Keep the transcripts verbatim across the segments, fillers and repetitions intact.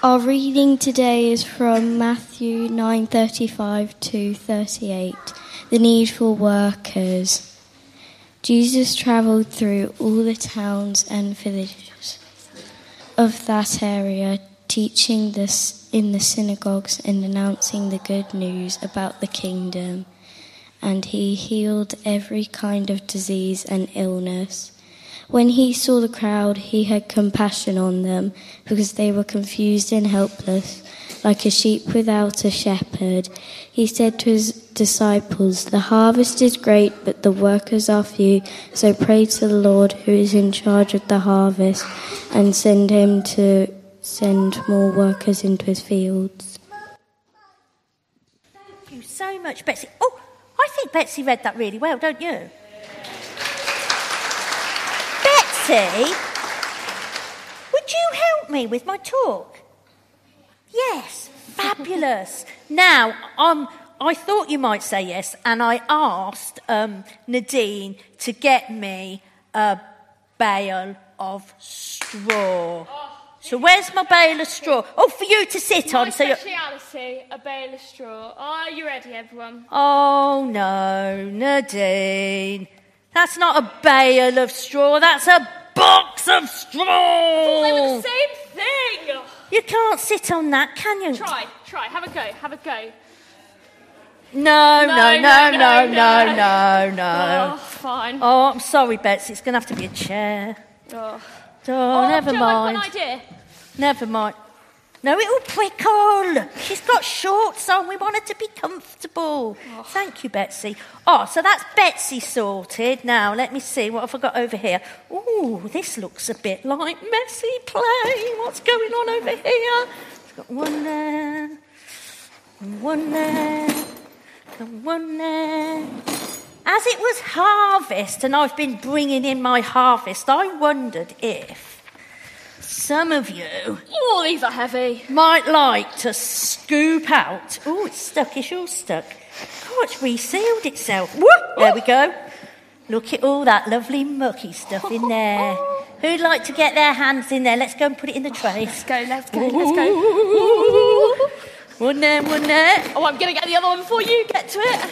Our reading today is from Matthew nine thirty-five to thirty-eight, the need for workers. Jesus travelled through all the towns and villages of that area, teaching this in the synagogues and announcing the good news about the kingdom. And he healed every kind of disease and illness. When he saw the crowd, he had compassion on them, because they were confused and helpless, like a sheep without a shepherd. He said to his disciples, "The harvest is great, but the workers are few. So pray to the Lord, who is in charge of the harvest, and send him to send more workers into his fields." Thank you so much, Betsy. Oh, I think Betsy read that really well, don't you? Betsy, would you help me with my talk? Yes, fabulous. Now, um, I thought you might say yes, and I asked um, Nadine to get me a bale of straw. So where's my bale of straw? Oh, for you to sit my on. So you're... speciality, a bale of straw. Are you ready, everyone? Oh, no, Nadine. That's not a bale of straw, that's a box of straw! I thought they were the same thing! You can't sit on that, can you? Try, try, have a go, have a go. No, no, no, no, no, no, Oh, no. fine. Oh, I'm sorry, Betsy, it's going to have to be a chair. Oh, Oh, oh never Joe, mind. I've got an idea. Never mind. No, it'll prickle. She's got shorts on. We want her to be comfortable. Oh. Thank you, Betsy. Oh, so that's Betsy sorted. Now, let me see. What have I got over here? Ooh, this looks a bit like messy play. What's going on over here? I've got one there, one there, and one there. As it was harvest, and I've been bringing in my harvest, I wondered if some of you... Oh, these are heavy. ...might like to scoop out... Oh, it's stuck. It's all stuck. Oh, it's resealed itself. Woo! There we go. Look at all that lovely mucky stuff in there. Who'd like to get their hands in there? Let's go and put it in the tray. Let's go, let's go, let's go. One there, one there. Oh, I'm going to get the other one before you get to it.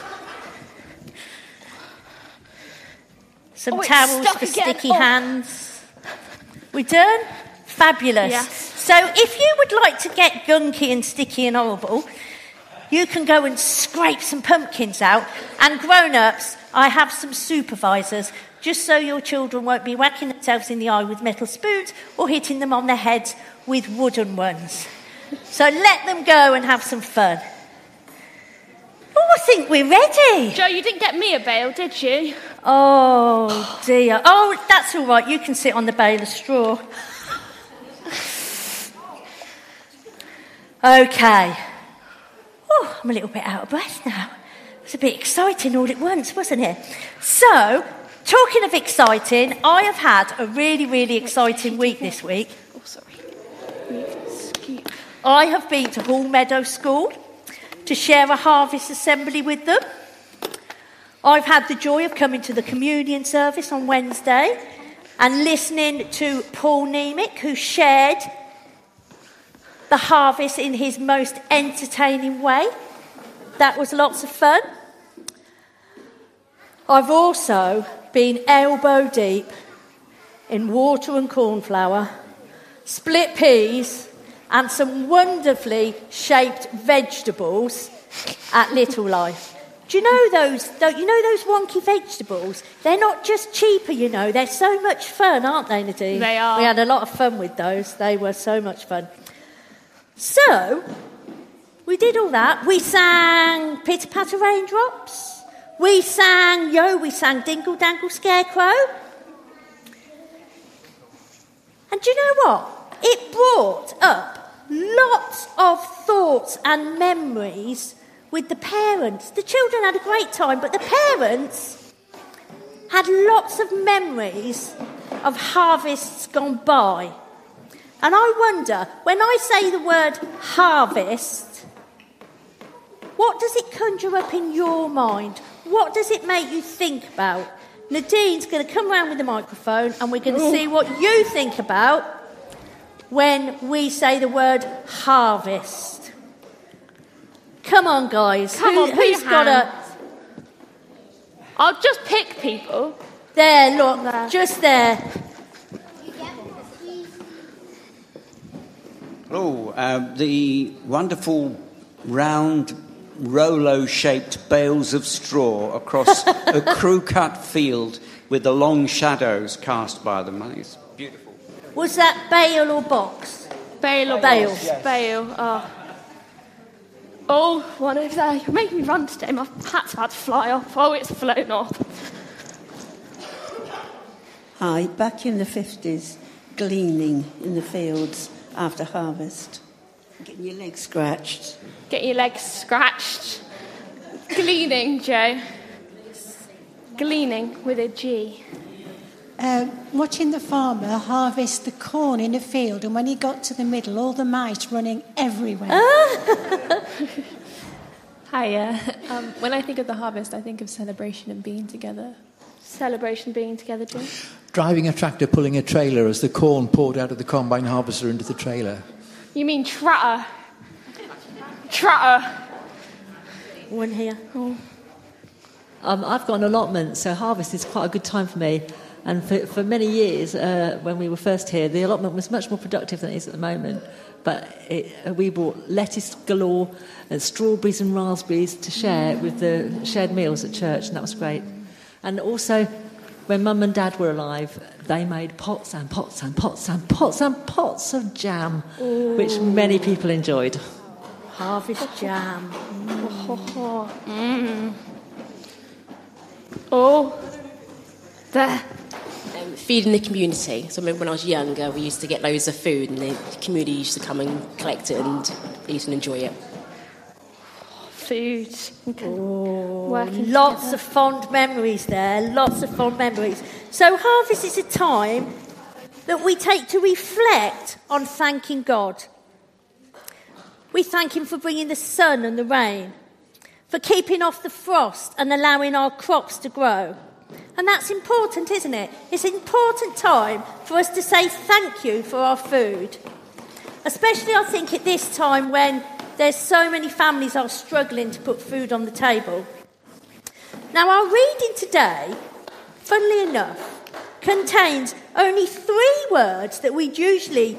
Some oh, towels for again. sticky oh. hands. We done? Fabulous. Yes. So if you would like to get gunky and sticky and horrible, you can go and scrape some pumpkins out. And grown-ups, I have some supervisors, just so your children won't be whacking themselves in the eye with metal spoons or hitting them on the heads with wooden ones. So let them go and have some fun. Oh, I think we're ready. Joe, you didn't get me a bale, did you? Oh, dear. Oh, that's all right. You can sit on the bale of straw. OK. Oh, I'm a little bit out of breath now. It was a bit exciting all at once, wasn't it? So, talking of exciting, I have had a really, really exciting week this week. Oh, sorry. I have been to Hall Meadow School to share a harvest assembly with them. I've had the joy of coming to the communion service on Wednesday and listening to Paul Nemick, who shared the harvest in his most entertaining way. That was lots of fun. I've also been elbow deep in water and cornflour, split peas, and some wonderfully shaped vegetables at Little Life. Do you know those? Don't you know those wonky vegetables? They're not just cheaper, you know. They're so much fun, aren't they, Nadine? They are. We had a lot of fun with those. They were so much fun. So, we did all that. We sang Pitter Patter Raindrops. We sang, yo, we sang Dingle Dangle Scarecrow. And do you know what? It brought up lots of thoughts and memories with the parents. The children had a great time, but the parents had lots of memories of harvests gone by. And I wonder, when I say the word harvest, what does it conjure up in your mind? What does it make you think about? Nadine's going to come round with the microphone and we're going to see what you think about when we say the word harvest? Come on, guys. Come Who, on, put who's your got a... hands. I'll just pick people. There, look, There. just there. Oh, uh, the wonderful round Rolo-shaped bales of straw across a crew-cut field with the long shadows cast by them. I think it's beautiful. Was that bale or box? Bale or Bale. box? Bale. Oh. Oh, one over there. You're making me run today. My hat's about to fly off. Oh, it's flown off. Hi, back in the fifties, gleaning in the fields after harvest. Getting your legs scratched. Get your legs scratched. Gleaning, Joe. Gleaning with a G. Uh, watching the farmer harvest the corn in a field, and when he got to the middle, all the mice running everywhere. Hi, uh, um, when I think of the harvest, I think of celebration and being together. Celebration being together, Joe. Driving a tractor, pulling a trailer as the corn poured out of the combine harvester into the trailer. You mean tratter? Tratter. One here. Oh. Um, I've got an allotment, so harvest is quite a good time for me. And for, for many years, uh, when we were first here, the allotment was much more productive than it is at the moment. But it, uh, we bought lettuce galore and strawberries and raspberries to share with the shared meals at church, and that was great. And also, when Mum and Dad were alive, they made pots and pots and pots and pots and pots of jam, Ooh. Which many people enjoyed. Harvest jam. Mm. Mm. Oh, there. Um, feeding the community. So I remember when I was younger, we used to get loads of food, and the community used to come and collect it and eat and enjoy it. Food. Oh, Working lots together. of fond memories there. Lots of fond memories. So harvest is a time that we take to reflect on thanking God. We thank him for bringing the sun and the rain, for keeping off the frost and allowing our crops to grow. And that's important, isn't it? It's an important time for us to say thank you for our food. Especially, I think, at this time when there's so many families are struggling to put food on the table. Now, our reading today, funnily enough, contains only three words that we usually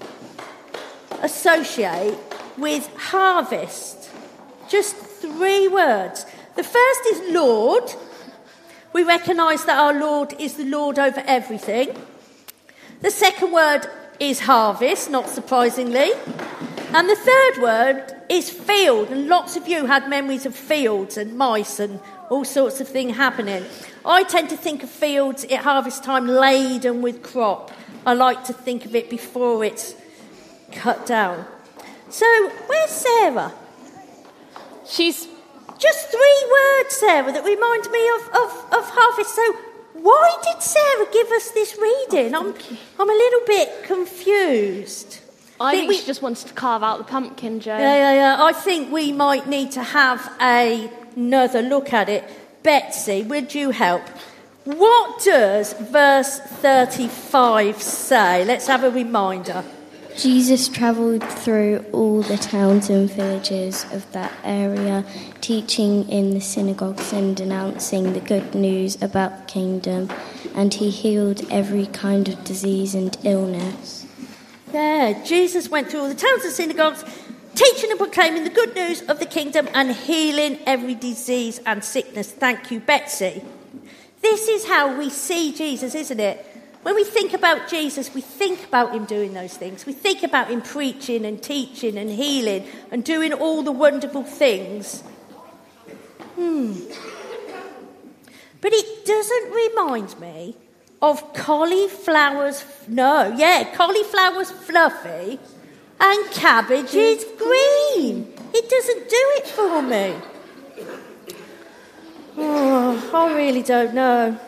associate with harvest. Just three words. The first is Lord. We recognise that our Lord is the Lord over everything. The second word is harvest, not surprisingly. And the third word is field. And lots of you had memories of fields and mice and all sorts of things happening. I tend to think of fields at harvest time laden with crop. I like to think of it before it's cut down. So, where's Sarah? She's... Just three words, Sarah, that remind me of, of, of harvest. So, why did Sarah give us this reading? I'm, I'm a little bit confused. I think, think we, she just wanted to carve out the pumpkin, Joe. Yeah, yeah, yeah. I think we might need to have a, another look at it. Betsy, would you help? What does verse thirty-five say? Let's have a reminder. Jesus travelled through all the towns and villages of that area, teaching in the synagogues and announcing the good news about the kingdom, and he healed every kind of disease and illness. Yeah, Jesus went through all the towns and synagogues, teaching and proclaiming the good news of the kingdom and healing every disease and sickness. Thank you, Betsy. This is how we see Jesus, isn't it? When we think about Jesus, we think about him doing those things. We think about him preaching and teaching and healing and doing all the wonderful things. Hmm. But it doesn't remind me of cauliflower's... No, yeah, cauliflower's fluffy and cabbage is green. It doesn't do it for me. Oh, I really don't know.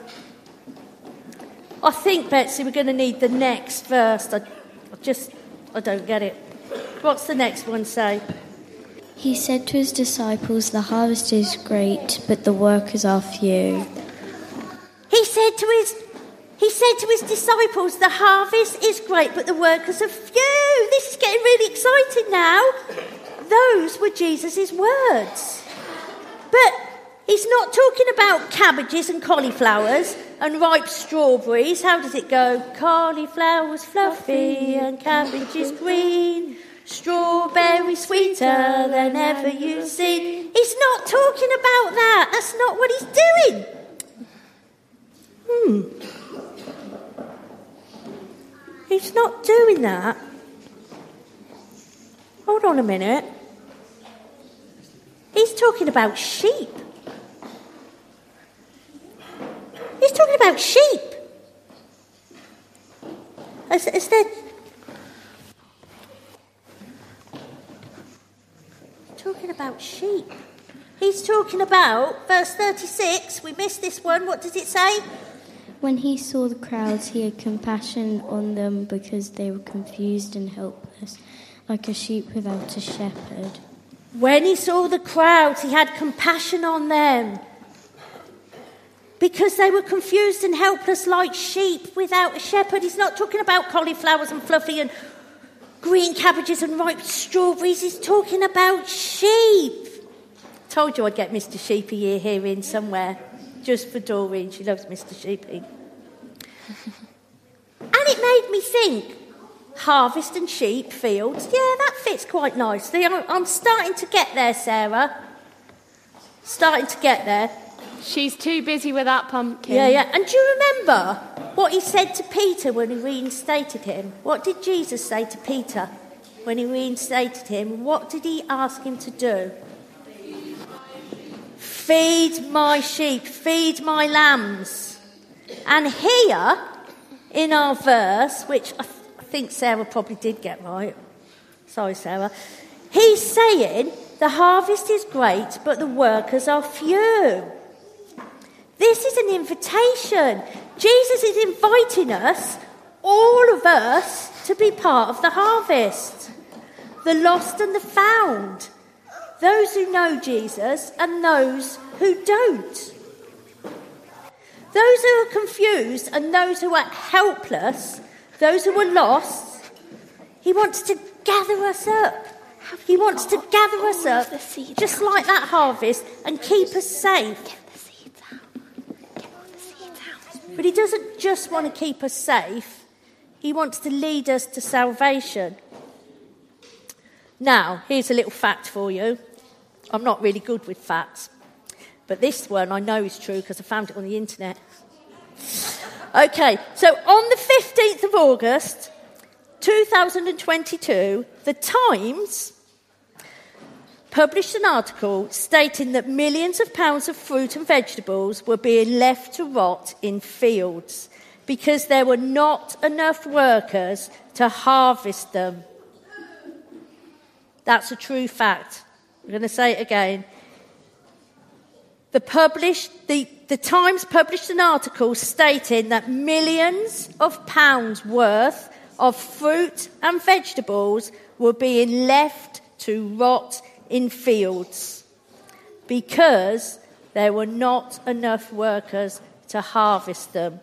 I think, Betsy, we're going to need the next verse. I, I just, I don't get it. What's the next one say? He said to his disciples, the harvest is great, but the workers are few. He said to his He said to his disciples, the harvest is great, but the workers are few. This is getting really exciting now. Those were Jesus' words. But he's not talking about cabbages and cauliflowers and ripe strawberries. How does it go? Cauliflowers fluffy and cabbages green. Strawberries sweeter than ever you've seen. He's not talking about that. That's not what he's doing. Hmm. He's not doing that. Hold on a minute. He's talking about sheep. He's talking about sheep. Is, is there... Talking about sheep. He's talking about, verse thirty-six, we missed this one, what does it say? When he saw the crowds, he had compassion on them because they were confused and helpless, like a sheep without a shepherd. When he saw the crowds, he had compassion on them because they were confused and helpless like sheep without a shepherd. He's not talking about cauliflowers and fluffy and green cabbages and ripe strawberries. He's talking about sheep. Told you I'd get Mister Sheepy here, here in somewhere, just for Doreen. She loves Mister Sheepy. And it made me think, harvest and sheep, fields. Yeah, that fits quite nicely. I'm, I'm starting to get there, Sarah. Starting to get there. She's too busy with that pumpkin. Yeah, yeah. And do you remember what he said to Peter when he reinstated him? What did Jesus say to Peter when he reinstated him? What did he ask him to do? Feed my sheep, feed my lambs. And here, in our verse, which I, th- I think Sarah probably did get right. Sorry, Sarah. He's saying the harvest is great, but the workers are few. This is an invitation. Jesus is inviting us, all of us, to be part of the harvest. The lost and the found. Those who know Jesus and those who don't. Those who are confused and those who are helpless, those who are lost, he wants to gather us up. He wants to gather us up, just like that harvest, and keep us safe. But he doesn't just want to keep us safe, he wants to lead us to salvation. Now, here's a little fact for you. I'm not really good with facts, but this one I know is true because I found it on the internet. Okay, so on the fifteenth of August, two thousand twenty-two, The Times published an article stating that millions of pounds of fruit and vegetables were being left to rot in fields because there were not enough workers to harvest them. That's a true fact. I'm going to say it again. The, published, the, the Times published an article stating that millions of pounds worth of fruit and vegetables were being left to rot in fields because there were not enough workers to harvest them.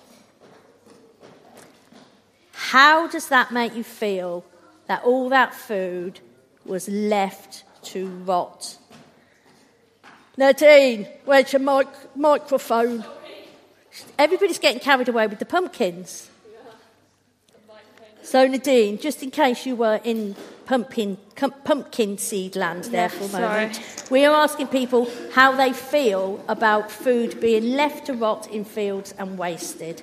How does that make you feel, that all that food was left to rot? Nadine, where's your mic- microphone? Everybody's getting carried away with the pumpkins. So Nadine, just in case you were in pumpkin, com- pumpkin seed land there Yeah, for a moment, sorry. we are asking people how they feel about food being left to rot in fields and wasted.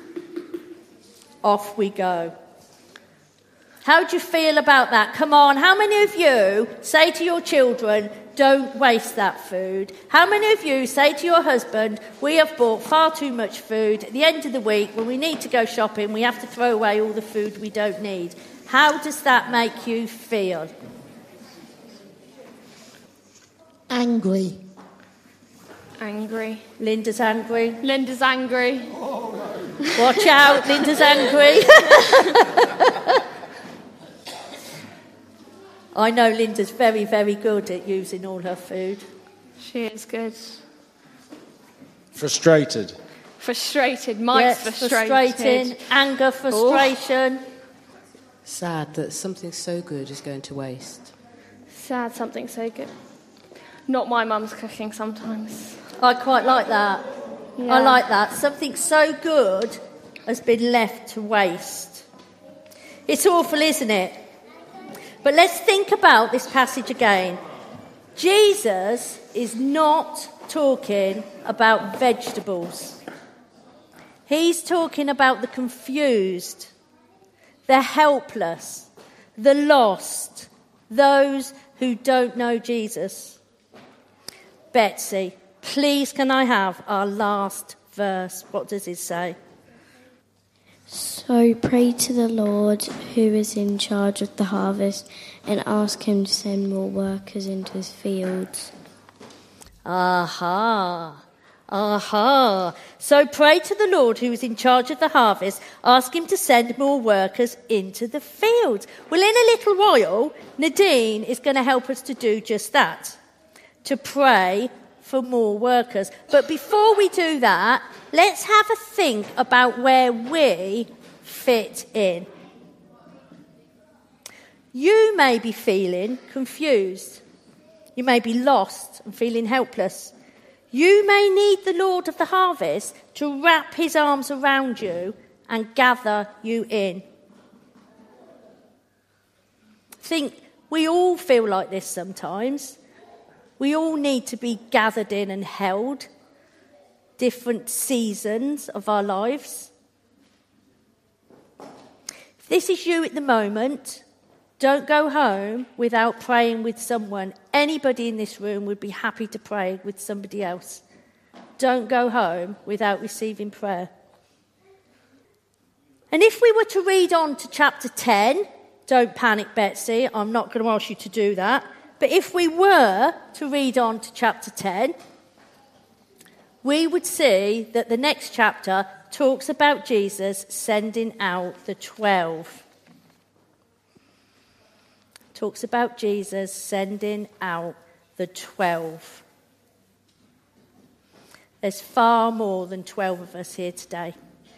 Off we go. How do you feel about that? Come on, how many of you say to your children, don't waste that food? How many of you say to your husband, we have bought far too much food. At the end of the week, when we need to go shopping, we have to throw away all the food we don't need. How does that make you feel? Angry. Angry. Linda's angry. Linda's angry. Watch out, Linda's angry. I know Linda's very, very good at using all her food. She is good. Frustrated. Frustrated. Mike's Yes, frustrated. frustrating. Anger, frustration. Sad that something so good is going to waste. Sad something so good. Not my mum's cooking sometimes. I quite like that. Yeah. I like that. Something so good has been left to waste. It's awful, isn't it? But let's think about this passage again. Jesus is not talking about vegetables. He's talking about the confused, the helpless, the lost, those who don't know Jesus. Betsy, please can I have our last verse? What does it say? So pray to the Lord who is in charge of the harvest and ask him to send more workers into his fields. Aha. Aha. So pray to the Lord who is in charge of the harvest. Ask him to send more workers into the fields. Well, in a little while, Nadine is going to help us to do just that. To pray for more workers. But before we do that, let's have a think about where we fit in. You may be feeling confused. You may be lost and feeling helpless. You may need the Lord of the harvest to wrap his arms around you and gather you in. I think we all feel like this sometimes. We all need to be gathered in and held. Different seasons of our lives. If this is you at the moment, don't go home without praying with someone. Anybody in this room would be happy to pray with somebody else. Don't go home without receiving prayer. And if we were to read on to chapter ten, don't panic, Betsy, I'm not going to ask you to do that. But if we were to read on to chapter ten, we would see that the next chapter talks about Jesus sending out the twelve. Talks about Jesus sending out the twelve. There's far more than twelve of us here today.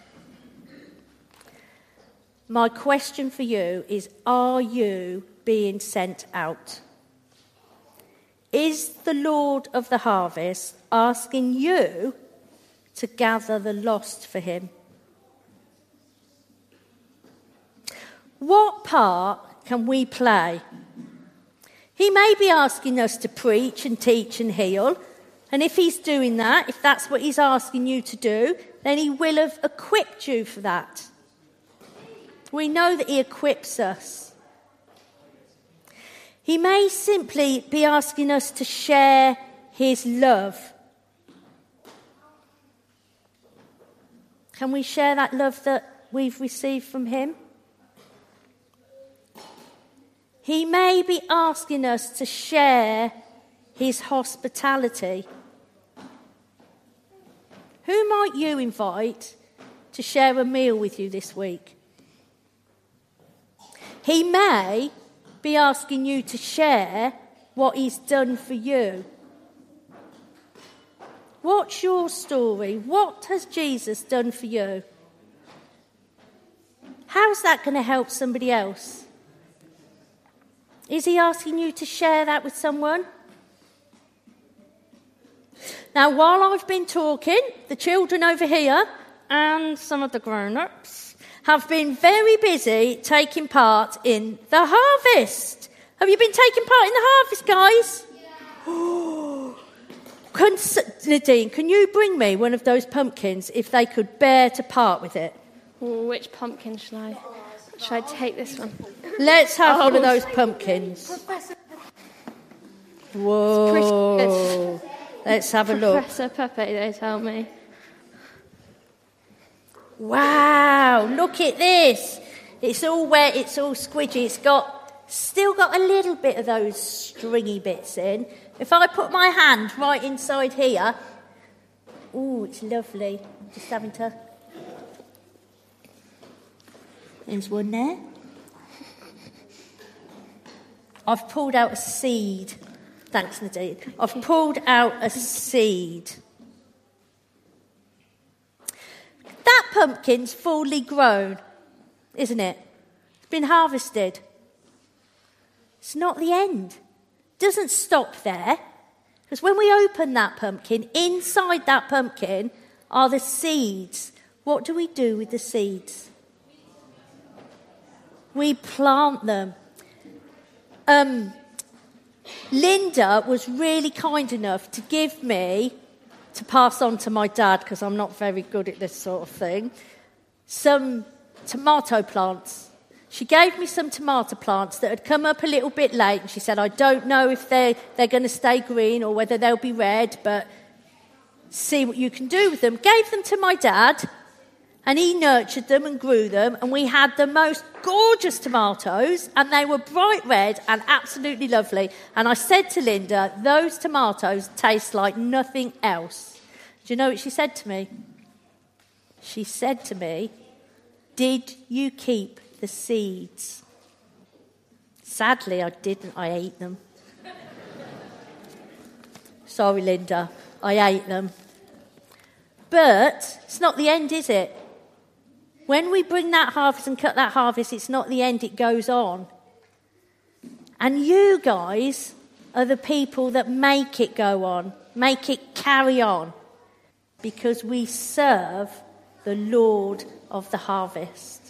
My question for you is, are you being sent out? Is the Lord of the harvest asking you to gather the lost for him? What part can we play? He may be asking us to preach and teach and heal. And if he's doing that, if that's what he's asking you to do, then he will have equipped you for that. We know that he equips us. He may simply be asking us to share his love. Can we share that love that we've received from him? He may be asking us to share his hospitality. Who might you invite to share a meal with you this week? He may be asking you to share what he's done for you. What's your story? What has Jesus done for you? How's that going to help somebody else? Is he asking you to share that with someone? Now, while I've been talking, the children over here and some of the grown-ups have been very busy taking part in the harvest. Have you been taking part in the harvest, guys? Yeah. Can, Nadine, can you bring me one of those pumpkins if they could bear to part with it? Ooh, which pumpkin shall I? Should I take this one? Let's have oh. one of those pumpkins. Whoa. Let's have a look. Professor Pepe, they tell me. Wow, look at this. It's all wet, it's all squidgy. It's got still got a little bit of those stringy bits in. If I put my hand right inside here, ooh, it's lovely. Just having to... There's one there. I've pulled out a seed. Thanks, Nadine. I've pulled out a seed. pumpkin's fully grown, isn't it? It's been harvested. It's not the end. It doesn't stop there. Because when we open that pumpkin, inside that pumpkin are the seeds. What do we do with the seeds? We plant them. Um, Linda was really kind enough to give me, to pass on to my dad, because I'm not very good at this sort of thing, some tomato plants. She gave me some tomato plants that had come up a little bit late, and she said, I don't know if they're, they're going to stay green or whether they'll be red, but see what you can do with them. Gave them to my dad, and he nurtured them and grew them, and we had the most gorgeous tomatoes, and they were bright red and absolutely lovely. And I said to Linda, those tomatoes taste like nothing else. Do you know what she said to me? She said to me, did you keep the seeds? Sadly, I didn't. I ate them. Sorry, Linda. I ate them. But it's not the end, is it? When we bring that harvest and cut that harvest, it's not the end, it goes on. And you guys are the people that make it go on, make it carry on, because we serve the Lord of the harvest.